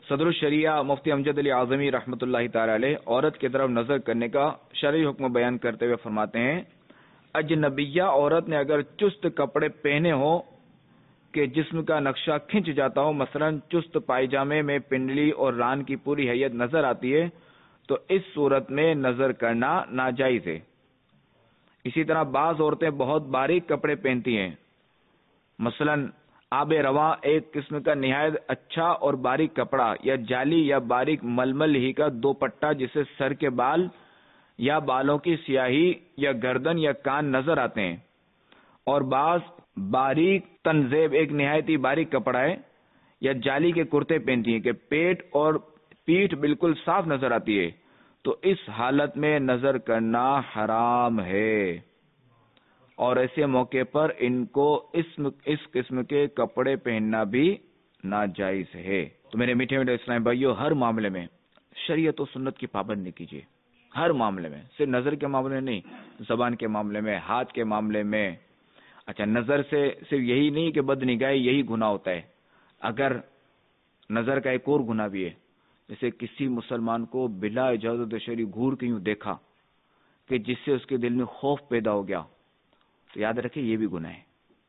صدر الشریعہ مفتی امجد علی اعظمی رحمۃ اللہ تعالی علیہ عورت کی طرف نظر کرنے کا شرعی حکم بیان کرتے ہوئے فرماتے ہیں اجنبیہ عورت نے اگر چست کپڑے پہنے ہو کہ جسم کا نقشہ کھنچ جاتا ہو، مثلا چست پائجامے میں پنڈلی اور ران کی پوری حیت نظر آتی ہے، تو اس صورت میں نظر کرنا ناجائز ہے۔ اسی طرح بعض عورتیں بہت باریک کپڑے پہنتی ہیں، مثلا آب رواں ایک قسم کا نہایت اچھا اور باریک کپڑا یا جالی یا باریک ململ ہی کا دوپٹہ جسے سر کے بال یا بالوں کی سیاہی یا گردن یا کان نظر آتے ہیں، اور بعض باریک تنزیب ایک نہایت ہی باریک کپڑا ہے یا جالی کے کرتے پہنتی ہیں کہ پیٹ اور پیٹھ بالکل صاف نظر آتی ہے، تو اس حالت میں نظر کرنا حرام ہے، اور ایسے موقع پر ان کو اس اس قسم کے کپڑے پہننا بھی ناجائز ہے۔ تو میرے میٹھے میٹھے اسلام بھائیو، ہر معاملے میں شریعت و سنت کی پابندی کیجیے، ہر معاملے میں، صرف نظر کے معاملے میں نہیں، زبان کے معاملے میں، ہاتھ کے معاملے میں۔ اچھا، نظر سے صرف یہی نہیں کہ بد نگاہی یہی گناہ ہوتا ہے، اگر نظر کا ایک اور گناہ بھی ہے، جیسے کسی مسلمان کو بلا اجازت شرعی گھور کے یوں دیکھا کہ جس سے اس کے دل میں خوف پیدا ہو گیا، تو یاد رکھیں یہ بھی گناہ ہے۔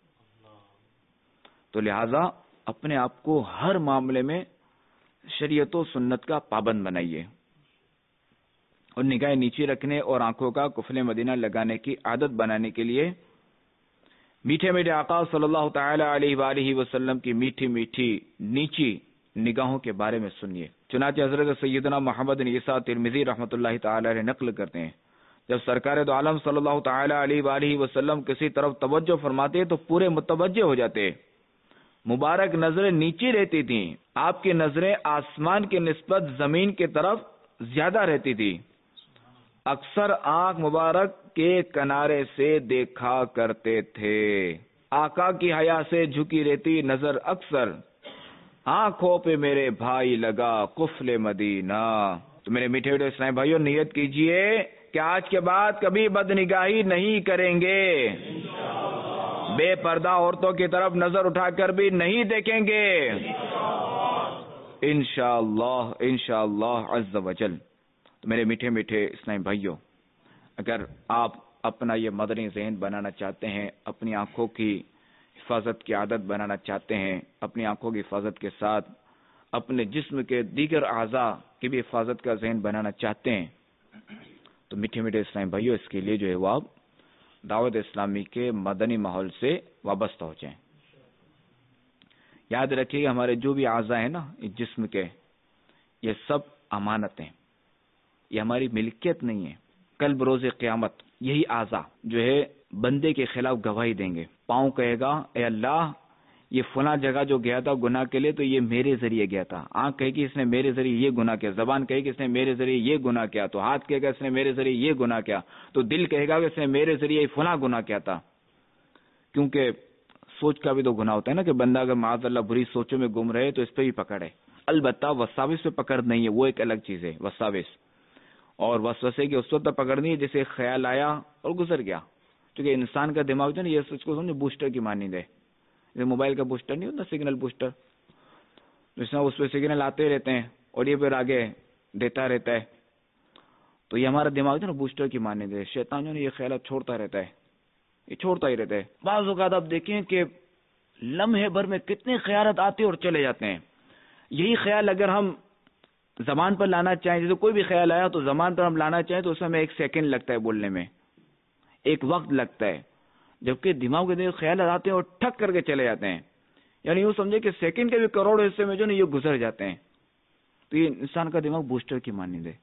تو لہذا اپنے آپ کو ہر معاملے میں شریعت و سنت کا پابند بنائیے، اور نگاہ نیچی رکھنے اور آنکھوں کا قفل مدینہ لگانے کی عادت بنانے کے لیے میٹھے میٹھے آقا صلی اللہ تعالی علیہ وآلہ وسلم کی میٹھی میٹھی نیچی نگاہوں کے بارے میں سنیے۔ چنانچہ حضرت سیدنا محمد عیسیٰ ترمذی رحمۃ اللہ تعالی علیہ نقل کرتے ہیں، جب سرکار دو عالم صلی اللہ تعالی علیہ وآلہ وسلم کسی طرف توجہ فرماتے تو پورے متوجہ ہو جاتے، مبارک نظریں نیچی رہتی تھیں، آپ کی نظریں آسمان کی نسبت زمین کی طرف زیادہ رہتی تھی، اکثر آنکھ مبارک کے کنارے سے دیکھا کرتے تھے، آقا کی حیا سے جھکی رہتی نظر اکثر آنکھوں پہ میرے بھائی لگا قفل مدینہ۔ تو میرے میٹھے میٹھے اسلام بھائیوں، نیت کیجئے کہ آج کے بعد کبھی بد نگاہی نہیں کریں گے، بے پردہ عورتوں کی طرف نظر اٹھا کر بھی نہیں دیکھیں گے، انشاءاللہ انشاءاللہ عز وجل۔ تو میرے میٹھے میٹھے اسلامی بھائیوں، اگر آپ اپنا یہ مدنی ذہن بنانا چاہتے ہیں، اپنی آنکھوں کی حفاظت کی عادت بنانا چاہتے ہیں، اپنی آنکھوں کی حفاظت کے ساتھ اپنے جسم کے دیگر اعضاء کی بھی حفاظت کا ذہن بنانا چاہتے ہیں، تو میٹھے میٹھے اسلامی بھائیوں، اس کے لیے جو ہے وہ آپ دعوت اسلامی کے مدنی ماحول سے وابستہ ہو جائیں۔ یاد رکھیے کہ ہمارے جو بھی اعضاء ہیں نا اس جسم کے، یہ سب امانت ہیں، یہ ہماری ملکیت نہیں ہے۔ کل بروز قیامت یہی اعضاء جو ہے بندے کے خلاف گواہی دیں گے۔ پاؤں کہے گا اے اللہ یہ فلاں جگہ جو گیا تھا گناہ کے لیے تو یہ میرے ذریعے گیا تھا، آنکھ کہے گی اس نے میرے ذریعے یہ گناہ کیا، زبان کہے گی اس نے میرے ذریعے یہ گناہ کیا، تو ہاتھ کہے گا اس نے میرے ذریعے یہ گناہ کیا، تو دل کہے گا کہ اس نے میرے ذریعے فلاں گناہ کیا تھا۔ کیونکہ سوچ کا بھی تو گناہ ہوتا ہے نا، کہ بندہ اگر معاذ اللہ بری سوچوں میں گم رہے تو اس پہ بھی پکڑ ہے۔ البتہ وساوس پہ پکڑ نہیں ہے، وہ ایک الگ چیز ہے وساوس، اور وسوسے کی اس وقت پکڑ نہیں ہے جیسے خیال آیا اور گزر گیا، کیونکہ انسان کا دماغ جو ہے نا یہ سوچ کو سمجھے بوسٹر کی مانند ہے، جیسے موبائل کا بوسٹر نہیں ہوتا سگنل بوسٹر، جس میں اس پہ سگنل آتے رہتے ہیں اور یہ پھر آگے دیتا رہتا ہے، تو یہ ہمارا دماغ جو ہے نا بوسٹر کی مانند ہے۔ شیطان جو ہے یہ خیالات چھوڑتا رہتا ہے، یہ چھوڑتا ہی رہتا ہے۔ بعض اوقات آپ دیکھیں کہ لمحے بھر میں کتنے خیالات آتے اور چلے جاتے ہیں، یہی خیال اگر ہم زبان پر لانا چاہیں، جیسے کوئی بھی خیال آیا تو زبان پر ہم لانا چاہیں تو اس میں ہمیں ایک سیکنڈ لگتا ہے بولنے میں، ایک وقت لگتا ہے، جبکہ دماغ کے اندر خیالات آتے ہیں اور ٹھک کر کے چلے جاتے ہیں، یعنی یوں سمجھے کہ سیکنڈ کے بھی کروڑ حصے میں جو نا یہ گزر جاتے ہیں۔ تو یہ انسان کا دماغ بوسٹر کی مانند ہے۔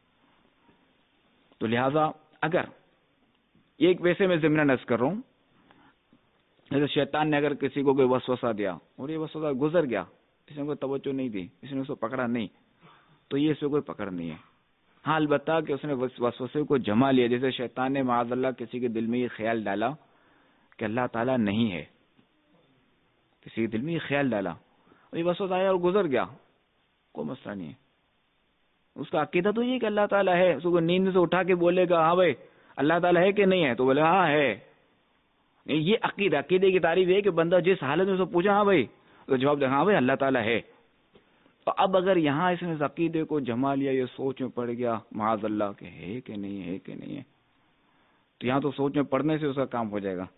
تو لہذا اگر یہ ایک ویسے میں ضمن نص کر رہا ہوں، جیسے شیطان نے اگر کسی کو کوئی وسوسہ دیا اور یہ وسوسہ گزر گیا، کسی نے کوئی توجہ نہیں دی، کسی نے اس کو پکڑا نہیں، تو یہ اس سے کوئی پکڑ نہیں ہے۔ ہاں البتہ کہ اس نے وسوسے کو جما لیا، جیسے شیطان نے معاذ اللہ کسی کے دل میں یہ خیال ڈالا کہ اللہ تعالیٰ نہیں ہے، کسی کے دل میں یہ خیال ڈالا اور یہ وسوسہ آیا اور گزر گیا، کوئی مسئلہ نہیں ہے۔ اس کا عقیدہ تو یہ کہ اللہ تعالیٰ ہے، اس کو نیند سے اٹھا کے بولے گا ہاں بھائی اللہ تعالیٰ ہے کہ نہیں ہے، تو بولے ہاں ہے۔ یہ عقیدہ عقیدے کی تعریف ہے کہ بندہ جس حالت میں اسے پوچھا ہاں بھائی، تو جواب دے ہاں بھائی اللہ تعالیٰ ہے۔ تو اب اگر یہاں اس نے عقیدے کو جما لیا، یہ سوچ میں پڑ گیا معاذ اللہ کہ ہے کہ نہیں ہے کہ نہیں ہے، تو یہاں تو سوچ میں پڑنے سے اس کا کام ہو جائے گا.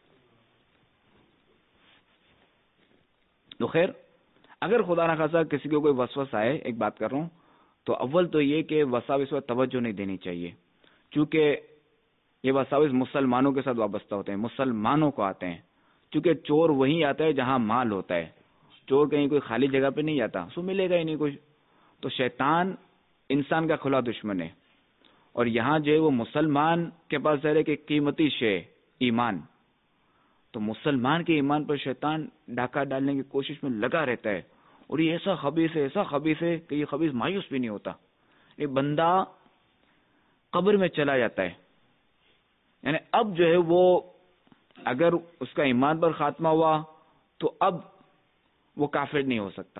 تو خیر اگر خدا نہ خاصا کسی کو کوئی وسوس آئے، ایک بات کر رہا ہوں، تو اول تو یہ کہ وساوس پر توجہ نہیں دینی چاہیے، چونکہ یہ وساوس مسلمانوں کے ساتھ وابستہ ہوتے ہیں، مسلمانوں کو آتے ہیں. چونکہ چور وہیں آتا ہے جہاں مال ہوتا ہے، چور کہیں کوئی خالی جگہ پہ نہیں آتا، سو ملے گا ہی نہیں کچھ. تو شیطان انسان کا کھلا دشمن ہے، اور یہاں جو ہے وہ مسلمان کے پاس ظاہر ہے کہ قیمتی شے ایمان، تو مسلمان کے ایمان پر شیطان ڈاکہ ڈالنے کی کوشش میں لگا رہتا ہے. اور یہ ایسا خبیث ہے، ایسا خبیث ہے کہ یہ خبیث مایوس بھی نہیں ہوتا. یہ بندہ قبر میں چلا جاتا ہے، یعنی اب جو ہے وہ اگر اس کا ایمان پر خاتمہ ہوا تو اب وہ کافر نہیں ہو سکتا.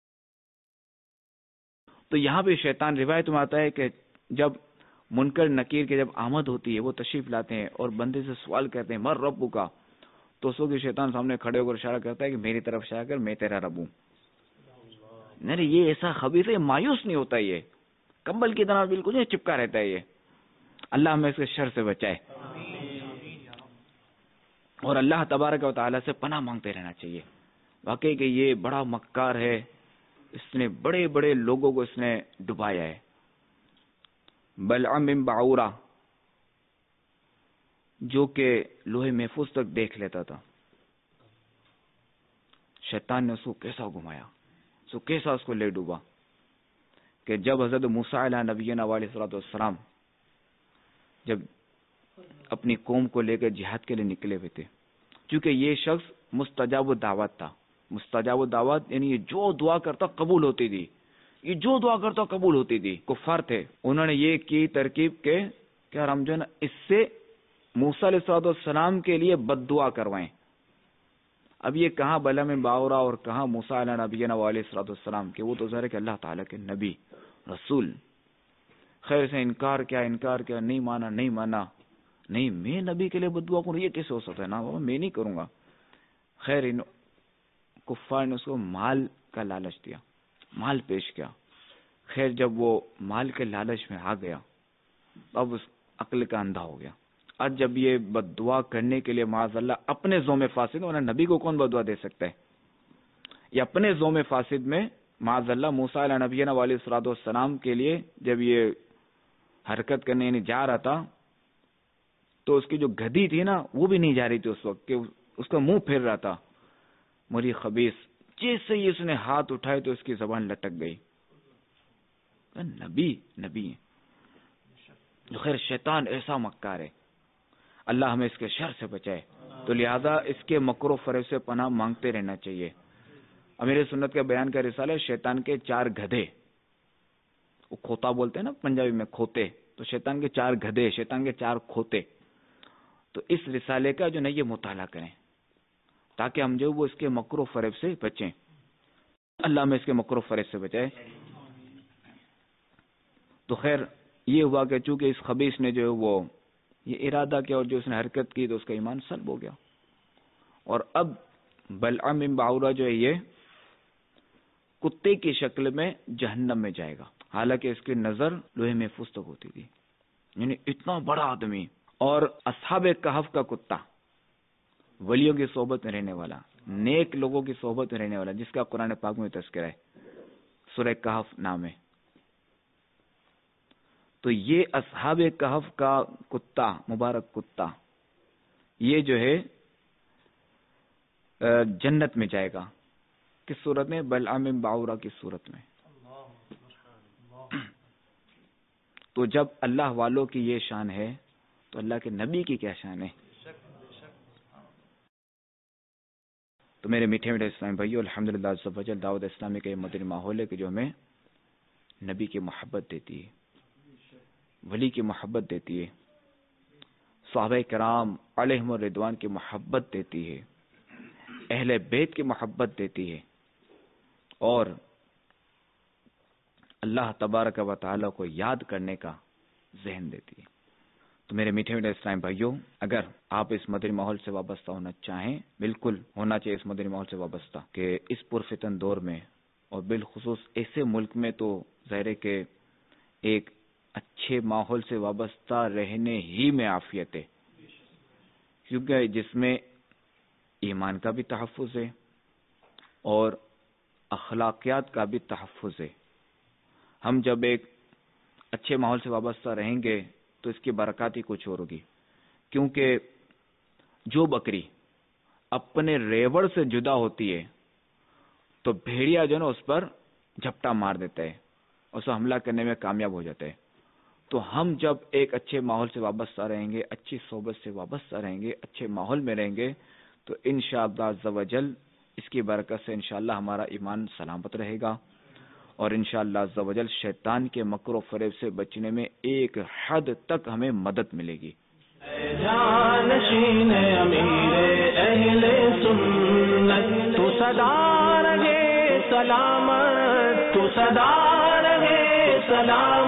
تو یہاں پہ شیطان روایت میں آتا ہے کہ جب منکر نکیر کے جب آمد ہوتی ہے، وہ تشریف لاتے ہیں اور بندے سے سوال کرتے ہیں مر ربو کا، تو اس وقت شیطان سامنے کھڑے ہو کر اشارہ کرتا ہے کہ میری طرف اشارہ کر، میں تیرا رب ہوں. نہیں یہ ایسا خبیث ہے، مایوس نہیں ہوتا، یہ کمبل کی طرح بالکل نہیں چپکا رہتا ہے. یہ اللہ ہمیں اس کے شر سے بچائے، اور اللہ تبارک و تعالی سے پناہ مانگتے رہنا چاہیے. واقعی کہ یہ بڑا مکار ہے، اس نے بڑے بڑے لوگوں کو اس نے ڈبایا ہے. بلعم بن باعورہ جو کہ لوہے محفوظ تک دیکھ لیتا تھا، شیطان نے اس کو کیسا گھمایا، سو کیسا اس کو لے ڈوبا کہ جب حضرت موسیٰ علیہ نبینا علیہ الصلوۃ والسلام جب اپنی قوم کو لے کر جہاد کے لیے نکلے ہوئے تھے، کیونکہ یہ شخص مستجاب الدعوت تھا. مستجاب الدعوت یعنی یہ جو دعا کرتا قبول ہوتی تھی، یہ جو دعا کرتا قبول ہوتی تھی. کفار تھے، انہوں نے یہ کی ترکیب کہ کیا ہم جو ہے نا اس سے موسیٰ علیہ الصلوۃ والسلام کے لیے بد دعا کروائیں. اب یہ کہاں بلعم بن باعورہ اور کہاں موسیٰ علیہ نبینا علیہ الصلوۃ والسلام کہ وہ تو ظاہر ہے کہ اللہ تعالیٰ کے نبی رسول. خیر سے انکار کیا انکار کیا نہیں مانا نہیں مانا نہیں میں نبی کے لیے بد دعا کروں، یہ کیسے ہو سکتا ہے، نا بابا میں نہیں کروں گا. خیر ان کفار نے اس کو مال کا لالچ دیا، مال پیش کیا. خیر جب وہ مال کے لالچ میں آ گیا اب اس عقل کا اندھا ہو گیا. آج جب یہ بد دعا کرنے کے لیے معاذ اللہ اپنے زوم فاسد، ورنہ نبی کو کون بد دعا دے سکتا ہے، یہ اپنے زوم فاسد میں معاذ اللہ موسیٰ علیہ نبینا علیہ الصلوۃ والسلام کے لیے جب یہ حرکت کرنے یعنی جا رہا تھا تو اس کی جو گدی تھی نا وہ بھی نہیں جا رہی تھی اس وقت کہ اس کا منہ پھیر رہا تھا. مری خبیث جیسے ہی اس نے ہاتھ اٹھائے تو اس کی زبان لٹک گئی. نبی نبی خیر شیطان ایسا مکار ہے، اللہ ہمیں اس کے شر سے بچائے. تو لہذا اس کے مکر و فریب سے پناہ مانگتے رہنا چاہیے. امیر سنت کے بیان کا رسالہ ہے شیطان کے چار گدھے، وہ کھوتا بولتے ہیں نا پنجابی میں کھوتے، تو شیطان کے چار گدھے، شیطان کے چار کھوتے. تو اس رسالے کا جو ہے یہ مطالعہ کریں تاکہ ہم جو وہ اس کے مکر و فریب سے بچیں. اللہ ہمیں اس کے مکر و فریب سے بچائے. تو خیر یہ ہوا کہ چونکہ اس خبیث نے جو ہے وہ یہ ارادہ کیا اور جو اس نے حرکت کی تو اس کا ایمان سلب ہو گیا. اور اب بلعم بن باعورہ جو ہے یہ کتے کی شکل میں جہنم میں جائے گا، حالانکہ اس کی نظر لوہے محفوظ تک ہوتی تھی. یعنی اتنا بڑا آدمی اور اصحاب کہف کا کتا، ولیوں کی صحبت میں رہنے والا، نیک لوگوں کی صحبت میں رہنے والا، جس کا قرآن پاک میں تذکرہ ہے، سورہ کہف نام ہے. تو یہ اصحاب کہف کا کتا، مبارک کتا، یہ جو ہے جنت میں جائے گا. کس صورت میں؟ بلعم بن باعورہ کی صورت میں. تو جب اللہ والوں کی یہ شان ہے تو اللہ کے نبی کی کیا شان ہے. تو میرے میٹھے میٹھے اسلامی بھائیو، الحمدللہ عز و جل دعوت اسلامی کا یہ مدنی ماحول ہے کہ جو ہمیں نبی کی محبت دیتی ہے، ولی کی محبت دیتی ہے، صحابہ کرام علیہم الرضوان کی محبت دیتی ہے، اہل بیت کی محبت دیتی ہے، اور اللہ تبارک و تعالی کو یاد کرنے کا ذہن دیتی ہے. تو میرے میٹھے میٹھے اسلام بھائیوں، اگر آپ اس مدنی ماحول سے وابستہ ہونا چاہیں، بالکل ہونا چاہیے اس مدنی ماحول سے وابستہ کہ اس پرفتن دور میں اور بالخصوص ایسے ملک میں تو ظاہر ہے کہ ایک اچھے ماحول سے وابستہ رہنے ہی میں عافیت ہے، کیونکہ جس میں ایمان کا بھی تحفظ ہے اور اخلاقیات کا بھی تحفظ ہے. ہم جب ایک اچھے ماحول سے وابستہ رہیں گے تو اس کی برکات ہی کچھ اور ہوگی، کیونکہ جو بکری اپنے ریوڑ سے جدا ہوتی ہے تو بھیڑیا جو نا اس پر جھپٹا مار دیتا ہے، اس کو حملہ کرنے میں کامیاب ہو جاتا ہے. تو ہم جب ایک اچھے ماحول سے وابستہ رہیں گے، اچھی صحبت سے وابستہ رہیں گے، اچھے ماحول میں رہیں گے تو انشاءاللہ عز و جل اس کی برکت سے انشاءاللہ ہمارا ایمان سلامت رہے گا، اور انشاءاللہ عز و جل شیطان کے مکر و فریب سے بچنے میں ایک حد تک ہمیں مدد ملے گی. جانشین امیر اہل سنت تو صدا رہے سلامت، تو صدا رہے سلامت.